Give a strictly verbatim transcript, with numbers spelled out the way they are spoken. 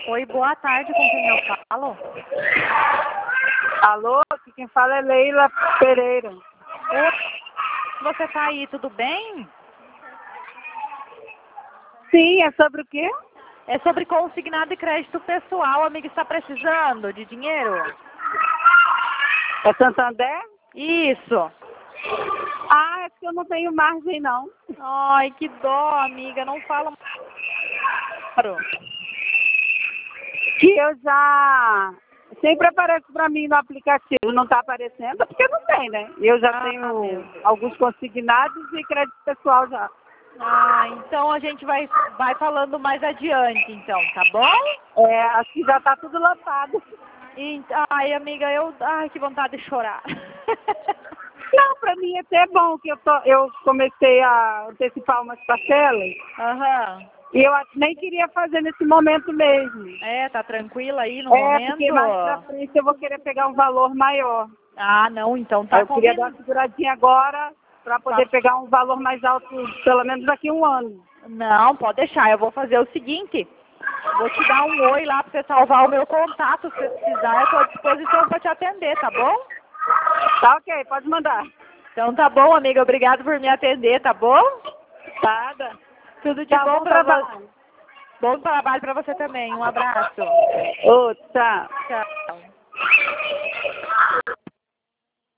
Oi, boa tarde, com quem eu falo? Alô, aqui quem fala é Leila Pereira. Oi, você tá aí, tudo bem? Sim, é sobre o quê? É sobre consignado de crédito pessoal, amiga, está precisando de dinheiro? É Santander? Isso. Ah, é porque eu não tenho margem, não. Ai, que dó, amiga, não fala mais. Que eu já... Sempre aparece para mim no aplicativo. Não está aparecendo porque não tem, né? Eu já Ah, tenho meu Deus. alguns consignados e crédito pessoal já. Ah, então a gente vai, vai falando mais adiante, então, tá bom? É, acho que já está tudo lotado. E, ai, amiga, eu... Ai, que vontade de chorar. Não, para mim é até bom que eu, tô, eu comecei a antecipar umas parcelas. Aham. E eu nem queria fazer nesse momento mesmo. É, tá tranquila aí no É, momento? porque mais pra frente eu vou querer pegar um valor maior. Ah, não, então tá Eu queria dar combinado. uma seguradinha agora para poder Tá. pegar um valor mais alto, pelo menos daqui a um ano. Não, pode deixar. Eu vou fazer o seguinte. Vou te dar um oi lá pra você salvar o meu contato. Se você precisar, eu tô à disposição pra te atender, tá bom? Tá ok, pode mandar. Então tá bom, amiga. Obrigado por me atender, tá bom? Nada. Tudo de Tchau, bom bom pra você. trabalho. Bom trabalho pra você também. Um abraço. Ô, tchau. Tchau.